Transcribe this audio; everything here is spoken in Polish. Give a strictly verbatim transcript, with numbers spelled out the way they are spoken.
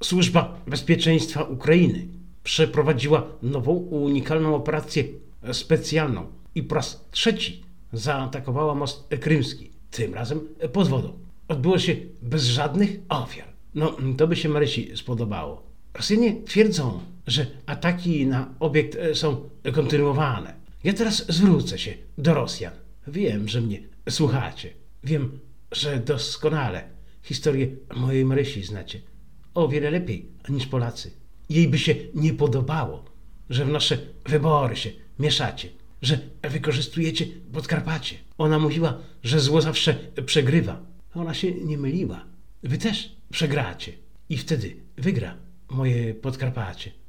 Służba Bezpieczeństwa Ukrainy przeprowadziła nową, unikalną operację specjalną i po raz trzeci zaatakowała most krymski, tym razem pod wodą. Odbyło się bez żadnych ofiar. No, to by się Marysi spodobało. Rosjanie twierdzą, że ataki na obiekt są kontynuowane. Ja teraz zwrócę się do Rosjan. Wiem, że mnie słuchacie. Wiem, że doskonale historię mojej Marysi znacie. O wiele lepiej niż Polacy. Jej by się nie podobało, że w nasze wybory się mieszacie, że wykorzystujecie Podkarpacie. Ona mówiła, że zło zawsze przegrywa. Ona się nie myliła. Wy też przegracie. I wtedy wygra moje Podkarpacie.